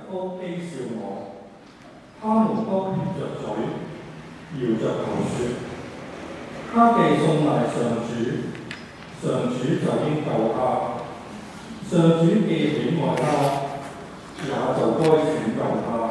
都譏笑我，他們都撇着嘴，搖着頭說：他既送賣上主，上主就應救他；上主既喜愛他，也就該拯救他。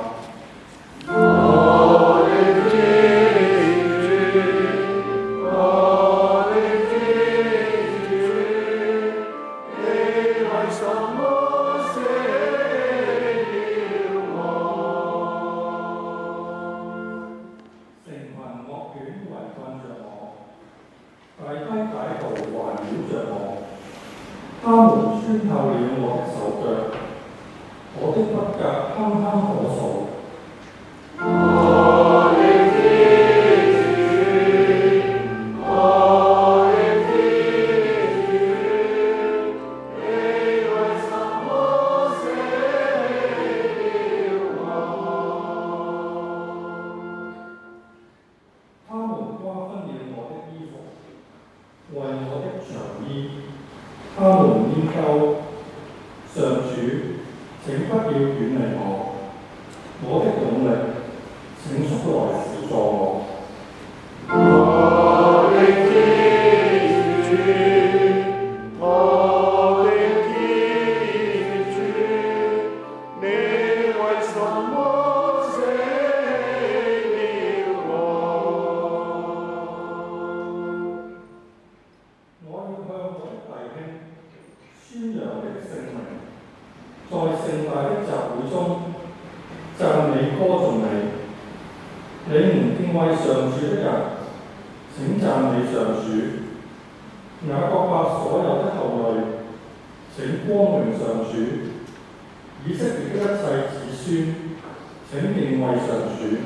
他們穿透了我的手腳，我的骨骼堪堪可數。他們瓜分了我的衣服，為我的長衣。他們研究上主，請不要遠離我的勇力，請速來輔助我。宣揚的聖名，在盛大的集會中讚美歌頌你。你們敬畏上主的人，請讚美上主。雅各伯所有的後裔，請光榮上主。以色列的一切子孫，請敬畏上主。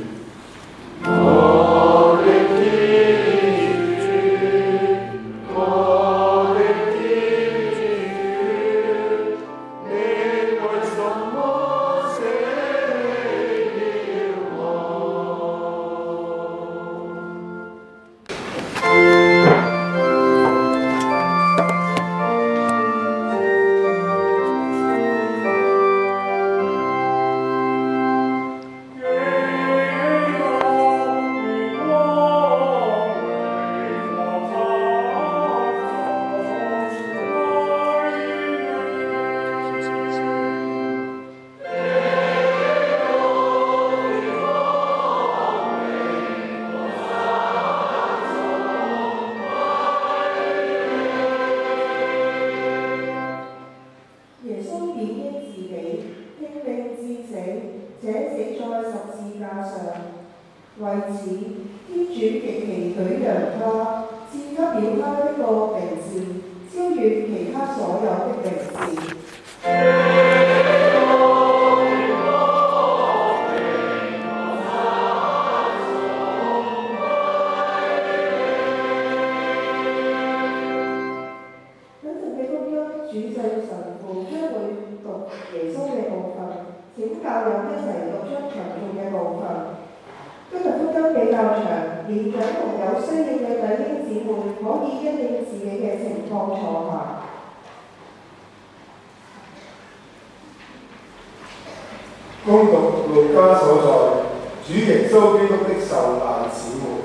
恭讀路加所在主耶穌基督的受難始末。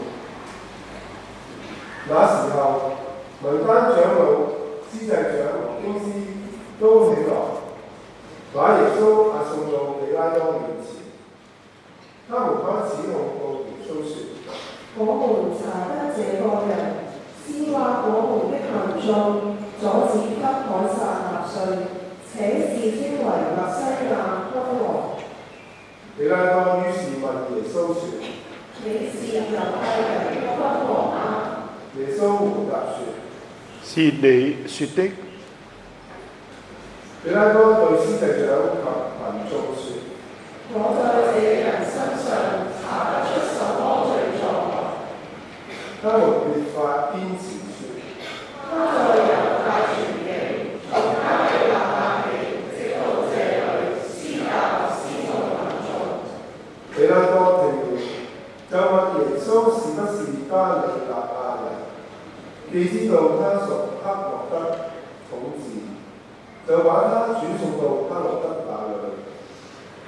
那時候，民間長老、司祭長和經師都起來，把耶穌押送到彼拉多面前。他們開始控告耶穌說： 我們查得這個人是話我們的民眾阻止給凱撒納稅，且自稱為默西亞君王。 彼拉多於是問耶穌說： 你是猶太人的君王嗎？ 耶穌回答說： 是你說的。 彼拉多對司祭長及民眾說： 我在這人身上查不出什麼罪狀。 他們越發堅持說： 他在猶太傳記，從他的立法起，直到這裏施教使眾民眾。 彼拉多聽了，就問耶穌是不是加利納亞人，既知道他屬黑落德統治，就把他轉送到黑落德那裏。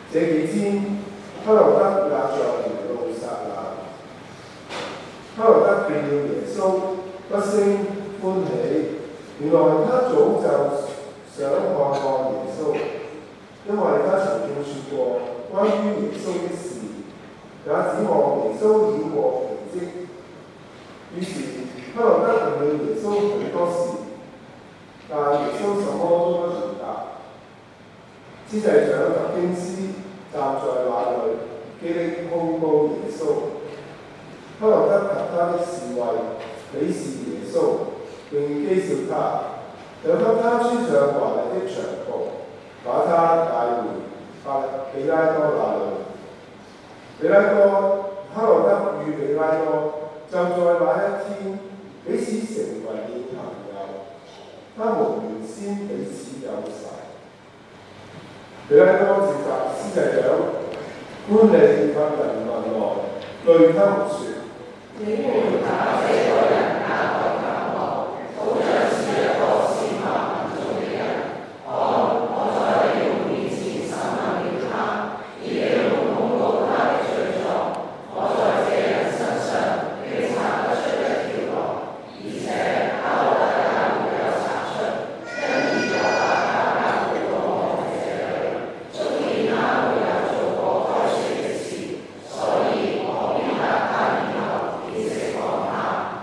這幾天，黑落德也在耶路撒冷。黑落德見了耶穌，不勝歡喜。原來他早就想看看耶穌，因為他曾聽說過關於耶穌的事，也指望耶穌顯過奇蹟。於是黑落德問了耶穌許多事，但耶穌什麼都不回答。司祭長及經師站在那裏，極力控告耶穌。黑落德及他的侍衛鄙視耶穌，並譏笑他，又給他穿上華麗的長袍，把他帶回彼拉多那裏。黑落德與彼拉多就在那一天彼此成為了朋友，他們原先彼此友仇。彼拉多召集司祭長、官吏及人民來，對他們說： 你們把這個人押來監我，好像是一個褻慢民眾的人。我在你們面前審問了他，以你們控告他的罪狀，我在這人身上並查不出一條來，而且黑落德也沒有查出，因而就把他交付到我們這裏，足見他沒有做過該說的事，所以我便押他以後，以釋放他。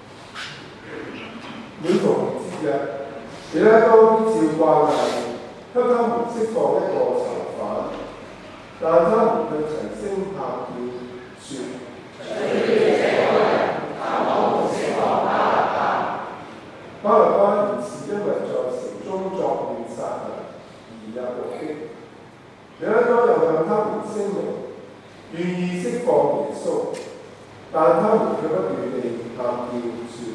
每逢節日，彼拉多照慣例給他們釋放一個囚犯，但他們卻齊聲喊叫說：巴勒巴原是因為在城中作亂殺人而入獄的。彼拉多又向他們聲明願意釋放耶穌，但他們卻不斷地喊叫說：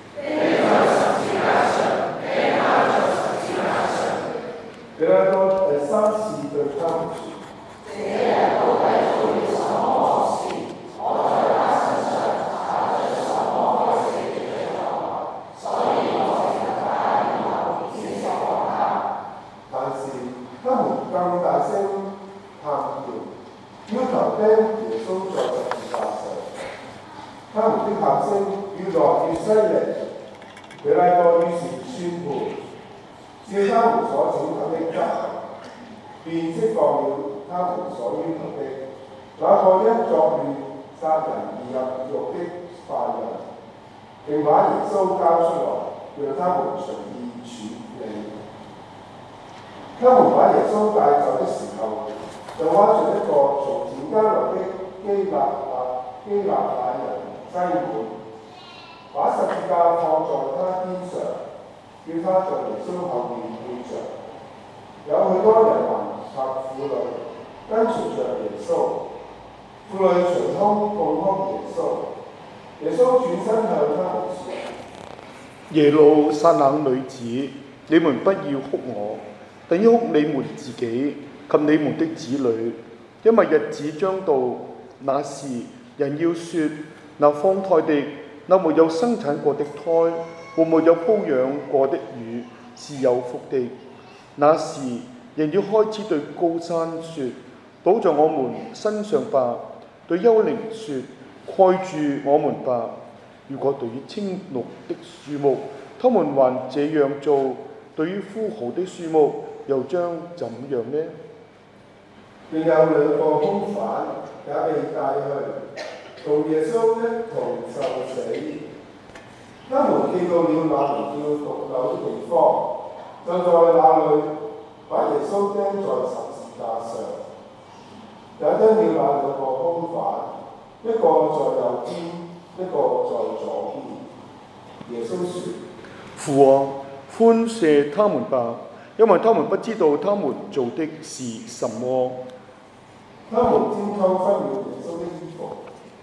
彼拉多第三次對他們說：這人到底做了什麼惡事？我在他身上查出什麼該死的罪狀，所以我就他以後先釋放他。但是他們更大聲喊叫，要求釘耶穌在十字架上。他們的喊聲越來越犀利。彼拉多於是宣判，照他們所請求的執行，便釋放了他們所要求的那個因作亂殺人而入獄的犯人，並把耶穌交出來，讓他們隨意處理。他們把耶穌帶走的時候，就挖出一個從田間來的基納乃人擠滿，把十字架放在他肩上，叫他在耶穌後面背着。有許多人民及婦女跟隨着耶穌，婦女捶胸痛哭耶穌。耶穌轉身向他們說： 耶路撒冷女子，你們不要哭我，但要哭你們自己及你們的子女，因為日子將到，那時人要說：那放胎的，那沒有生產過的胎和沒有哺養過的乳是有福的。那時人要開始對高山說：倒在我們身上吧；對幽靈說：蓋住我們吧。如果對於青綠的樹木，他們還這樣做，對於枯槁的樹木又將怎樣呢？ 另有兩個兇犯也被帶去，同耶穌一同受死。他們見到了那名叫獨樓的地方，就在那裏把耶穌釘在十字架上，也釘了那兩個兇犯，一個在右邊，一個在左邊。耶穌說： 父啊，寬赦他們吧，因為他們不知道他們做的是什麼。 他們沾偷分了耶穌的衣服，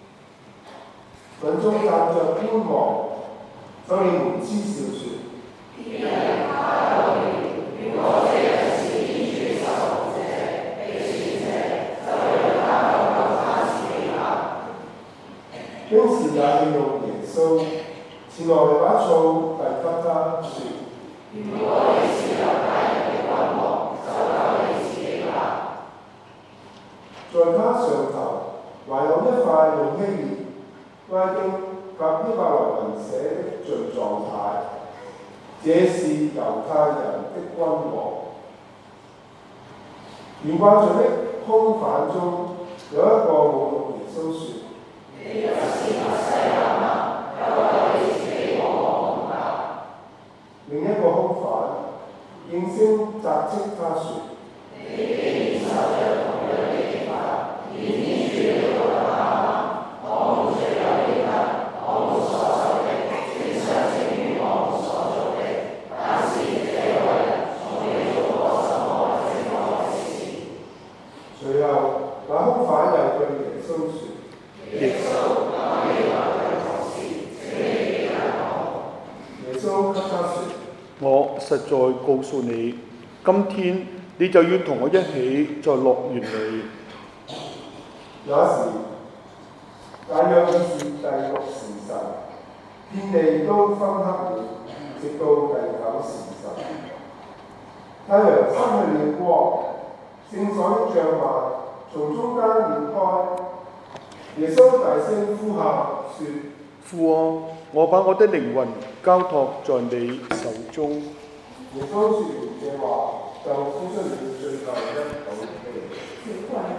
民眾站着觀望，就連們嗤笑說：別人他來了，如果這人是天主守護者、被選者，就讓他看到他自己吧。經師也利用耶穌，前來把醋遞給他，說：如果你是猶太人的君王，就靠你自己吧。 在他上頭還有一塊用希臘、拉丁及希伯來文寫的罪狀牌，這是猶太人的君王。懸掛着的兇犯中有一個侮辱耶穌說： 你就是默西亞嗎？求求你自己和我同吧。 另一個兇犯應聲責斥他說： 你既然受着同樣的刑罰，連天主你都不怕嗎？我們罪有應得，我們所受的正相稱於我們所做的，但是這個人從未做過什麼正當的事。 隨後，那兇犯又對耶穌說： 耶穌，我與我的同事，請你記得我。 耶穌給他說： 我實在告訴你，今天你就要同我一起在樂園裏。 那時，大約已是第6時辰，天地都昏黑了，直到第9時辰，太陽失去了光，聖所的帳幔從中間裂開。耶穌大聲呼喊說： 父啊，我把我的靈魂交託在你手中。 耶穌說完這話，就呼出了最後一口氣。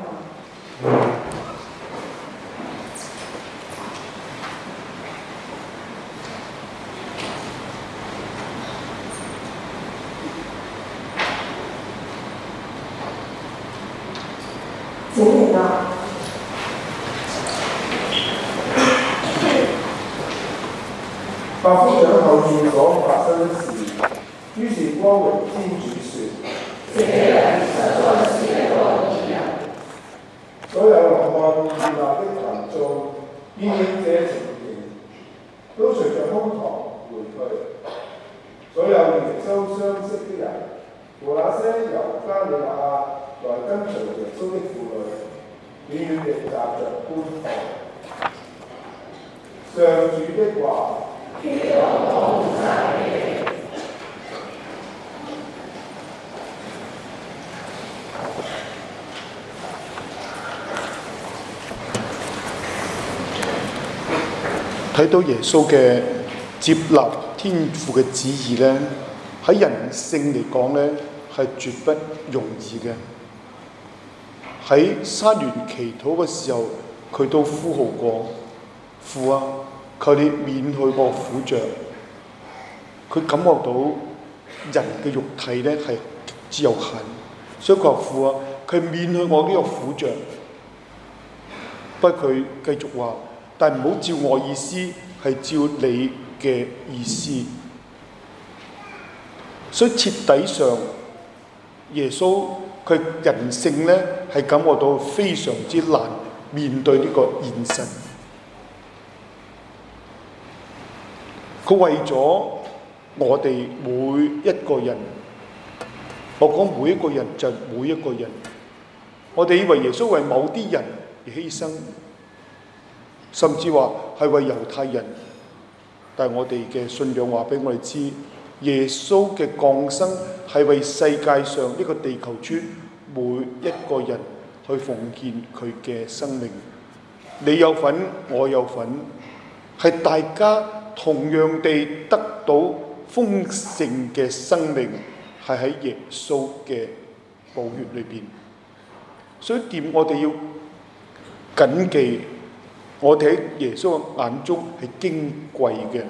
請明白。 百夫長後面所發生的事，於是光榮天主說： 這人實在是一個義人。 所有來看熱鬧的群眾見了這情形，都隨着胸膛回去。所有與耶穌相識的人和那些由加利亞來跟隨耶穌的婦女，遠遠地站着觀看。上主的話。 睇到耶穌嘅接納天父嘅旨意呢，喺人性嚟講呢，係絕不容易嘅。喺山園祈禱嘅時候，佢都呼號過：父啊，求你免去我苦像。佢感覺到人嘅肉體呢係極之有限，所以佢話：父啊，佢免去我呢個苦像。不過佢繼續話：但唔好照我意思，係照你嘅意思。所以徹底上，耶穌佢人性呢係感覺到非常之難面對呢個現實。佢為咗我哋每一個人，我講每一個人就係每一個人。我哋以為耶穌為某啲人而犧牲，甚至話係為猶太人，但係我哋嘅信仰話俾我哋知，耶穌嘅降生係為世界上呢個地球村每一個人去奉獻佢嘅生命。你有份，我有份，係大家同樣地得到豐盛嘅生命，係喺耶穌嘅寶血裏邊。所以點我哋要謹記，我哋喺耶穌嘅眼中係矜貴嘅。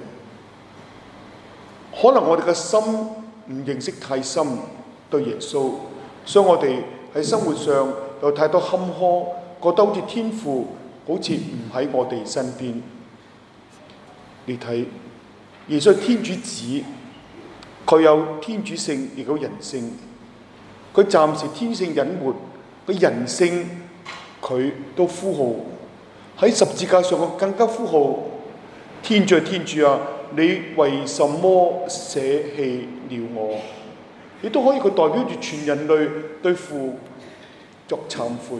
可能我哋嘅心唔認識太深對耶穌，所以我哋喺生活上有太多坎坷，覺得好似天父好似唔喺我哋身邊。你睇耶穌係天主子，佢有天主性亦有人性，佢暫時天性隱沒，佢人性佢都呼號，喺十字架上佢更加呼號：天主係天主啊，你為什麼捨棄了我？亦都可以佢代表住全人類對父作懺悔。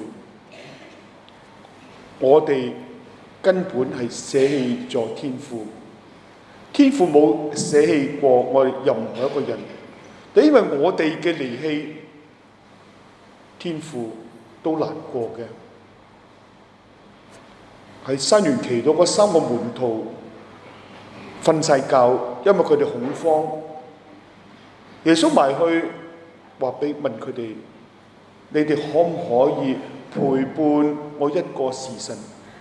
我哋根本係捨棄咗天父，天父冇捨棄過我哋任何一個人，但因為我哋嘅離棄，天父都難過嘅。 喺山園祈禱嗰3個門徒瞓晒覺，因為佢哋恐慌。耶穌埋去問佢哋：你哋可唔可以陪伴我1個時辰？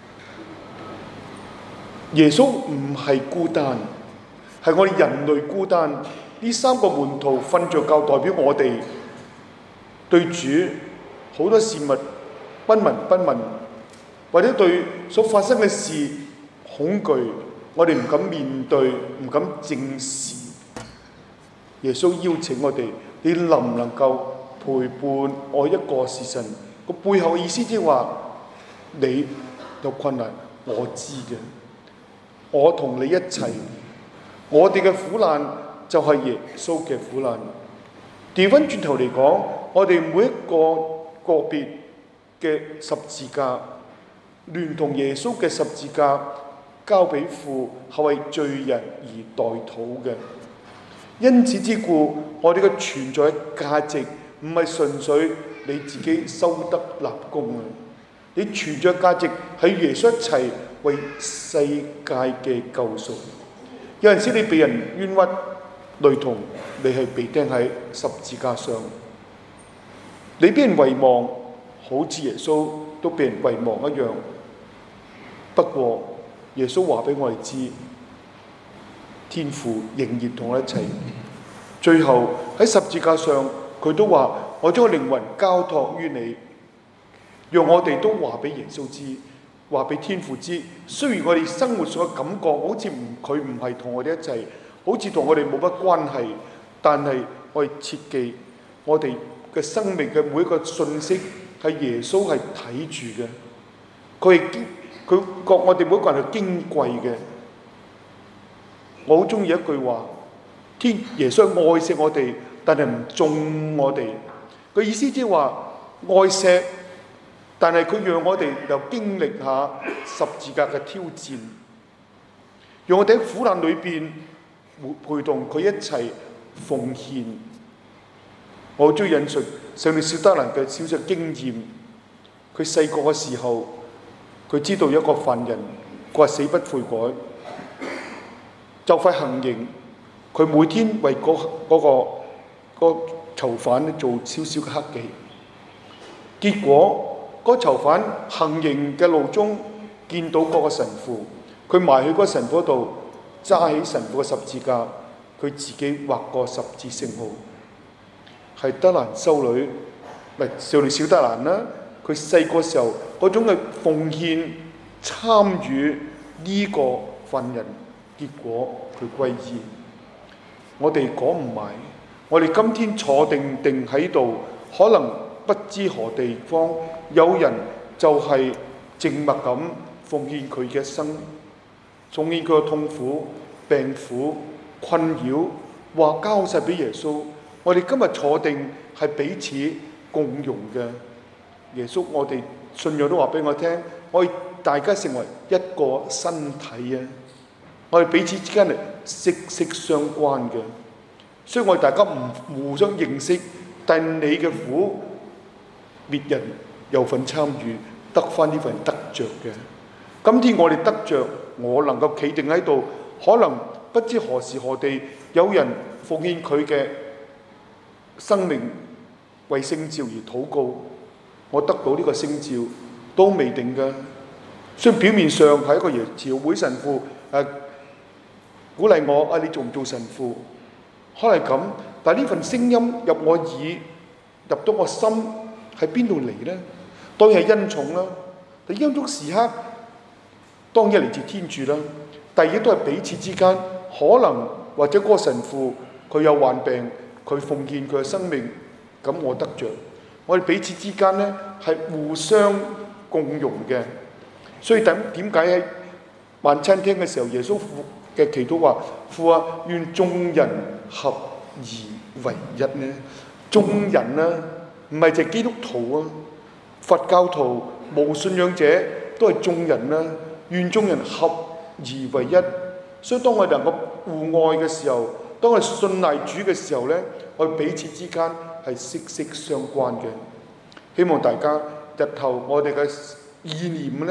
耶穌唔係孤單，係我哋人類孤單。呢3個門徒瞓着覺，代表我哋對主好多事物不聞不問，或者對所發生嘅事恐懼，我哋唔敢面對，唔敢正視。耶穌邀請我哋：你能唔能夠陪伴我1個時辰？個背後嘅意思即係話，你有困難，我知嘅，我同你一齊。我哋嘅苦難就係耶穌嘅苦難。調翻轉頭嚟講，我哋每一個別嘅十字架，聯同耶穌嘅十字架交俾父，係為罪人而代禱嘅。因此之故，我哋嘅存在價值唔係純粹你自己修德立功啊！你存在價值係耶穌一齊為世界嘅救贖。有陣時你被人冤屈，類同你係被釘喺十字架上，你俾人遺忘，好似耶穌都被人遺忘一樣。不過耶穌話俾我哋知，天父仍然同我一齊。最後喺十字架上，佢都話：我將個靈魂交託於你，讓我哋都話俾耶穌知，話俾天父知。雖然我哋生活上嘅感覺好似佢唔係同我哋一齊，好似同我哋冇乜關係，但係我哋切記，我哋嘅生命嘅每一個信息係耶穌係睇住嘅，佢覺我哋每一個人係矜貴嘅。我好中意一句話：耶穌愛惜我哋，但係唔縱我哋。個意思即係話愛錫，但係佢讓我哋又經歷下十字架嘅挑戰，讓我哋喺苦難裏邊陪同佢一齊奉獻。我好中意引述聖女小德蘭嘅小小經驗。佢細個嘅時候，佢知道一個犯人，佢話死不悔改，就快行刑。佢每天為嗰個囚犯做少少嘅克己。結果嗰囚犯行刑嘅路中見到嗰個神父，佢埋去嗰個神父度揸起神父嘅十字架，佢自己畫個十字聖號。係德蘭修女，少女小德蘭啦。佢細個時候嗰種嘅奉獻參與呢個犯人，結果佢歸依。我哋講唔埋，我哋今天坐定喺度，可能不知何地方有人就係靜默咁奉獻佢嘅一生，奉獻佢嘅痛苦、病苦、困擾，話交晒俾耶穌。我哋今日坐定係彼此共融嘅。耶穌，我哋信仰都話俾我聽，我哋大家成為一個身體啊！我哋彼此之間係息息相關嘅。所以我哋大家唔互相認識，但係你嘅苦，別人有份參與，得翻呢份得着嘅。今天我哋得着，我能夠企定喺度，可能不知何時何地有人奉獻佢嘅生命為聖召而禱告，我得到呢個聖召都未定嘅。雖然表面上係一個giáo會神父鼓勵我你做唔做神父？可能係咁，但係呢份聲音入我耳，入到我心，喺邊度嚟呢？當然係恩寵啦。但恩寵時刻當然嚟自天主啦。第二都係彼此之間，可能或者嗰個神父佢有患病，佢奉獻佢嘅生命，咁我得着。我哋彼此之間呢係互相共融嘅。所以點解喺晚餐廳嘅時候，耶穌嘅祈禱話：父啊，願眾人合而為一呢？眾人啊，唔係淨係基督徒啊，佛教徒、無信仰者都係眾人啦。願眾人合而為一。所以當我哋能夠互愛嘅時候，當我哋信賴主嘅時候呢，我哋彼此之間係息息相關嘅。希望大家日後我哋嘅意念呢，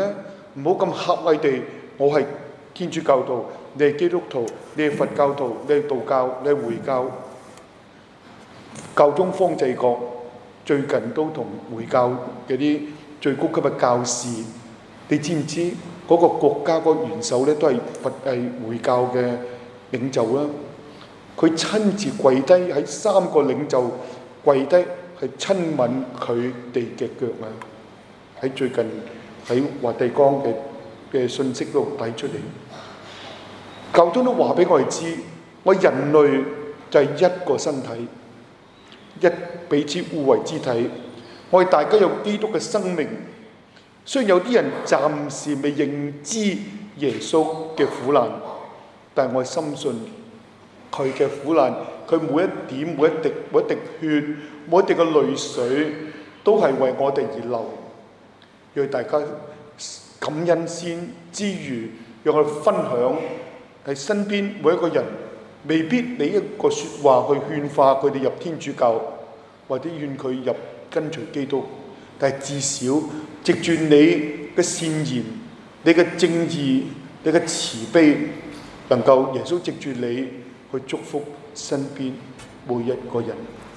唔好咁狹隘地，我係天主教徒，你係基督徒，你係佛教徒，你係道教，你係回教。教宗方濟各最近都同回教嘅啲最高級嘅教士，你知唔知嗰個國家個元首咧都係回教嘅領袖啦？佢親自跪低喺3個領袖跪低，係親吻佢哋嘅腳啊！喺最近喺梵蒂岡嘅信息度睇出嚟，教宗都話俾我哋知，我人類就係一個身體，一彼此互為肢體。我哋大家有基督嘅生命，雖然有啲人暫時未認知耶穌嘅苦難，但係我深信佢嘅苦難，佢每一點、每一滴血、每一滴嘅淚水，都係為我哋而流。讓大家感恩先之餘，讓我哋分享喺身邊每一個人，未必你一個説話去勸化佢哋入天主教，或者勸佢入跟隨基督，但係至少藉住你嘅善言、你嘅正義、你嘅慈悲，能夠耶穌藉住你去祝福身邊每一個人。